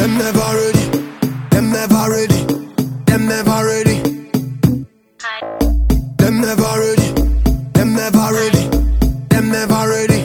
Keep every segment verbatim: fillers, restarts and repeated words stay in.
Them never ready, them never ready, them never ready. Them never ready, them never ready, them never ready.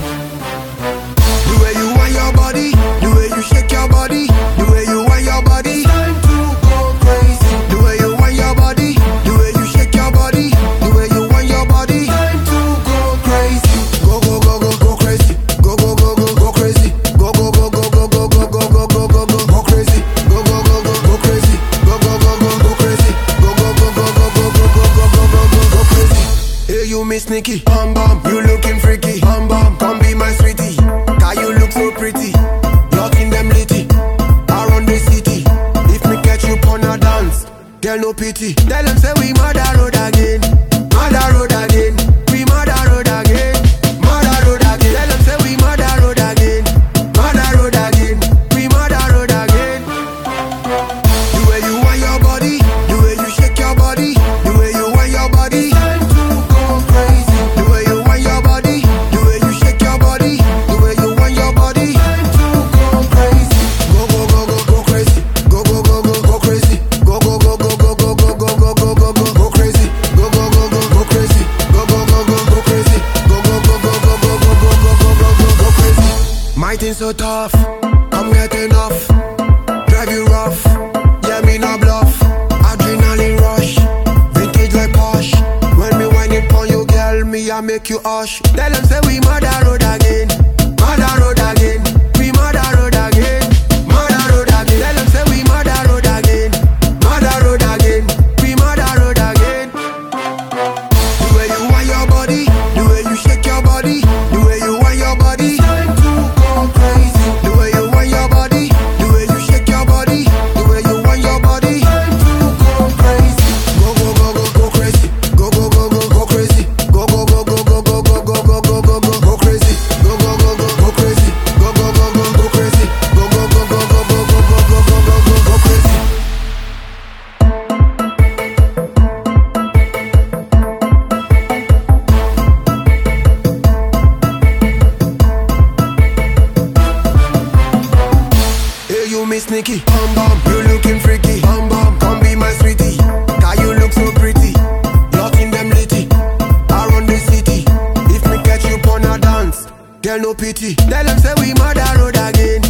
The way you want your body, the way you shake your body, the way you want your body, time to go crazy. The way you want your body, the way you shake your body, the way you want your body, time to go crazy. Go go go go go crazy, go go go go go crazy, go go go go go go go go go go go go go crazy, go go go go go crazy, go go go go go crazy, go go go go go go go go go go go go crazy. Hey you Miss Nikki, bum bum, you looking freaky, bum bum, come be my sweetie, 'cause you look so pretty. You're in them litty, around the city. If me catch you on a dance, girl no pity. Tell them say we murder road again, murder road again, we murder road again, murder road again. Tell them say we murder road again, murder road again, we murder road again. The way you want your body, the way you shake your body, the way you want your body, time to go crazy. The way you want your body, the way you shake your body, the way you want your body, time to go crazy. Go go go go go crazy, go go go go go crazy, go go go go go go go go go go go go go crazy, go go go go go crazy, go go go go go crazy, go go go go go go go go go go go go go crazy. My thing so tough, come get enough, drive you rough, yeah me no bluff, adrenaline rush, vintage like Porsche. When me whine it on you, girl, me I make you hush. Tell them say we murder road again, murder road again, we murder road again, murder road again. Tell them say we murder road again, murder road again, we murder road again. The way you want your body, the way you shake your body, the way you want your body, time to go crazy. The way you want your body, the way you shake your body, the way you want your body, time to go crazy. Go go go go go crazy, go go go go go crazy, go go go go go go go go go go go go go crazy, go go go go go crazy, go go go go go crazy, go go go go go go go go go go go go crazy. Hey you Miss Nikki, bum bum, you looking freaky, bum bum, come be my sweetie, 'cause you look so pretty. You're in them litty, around the city. If me catch you on a dance, girl no pity. Tell them say we murder road again,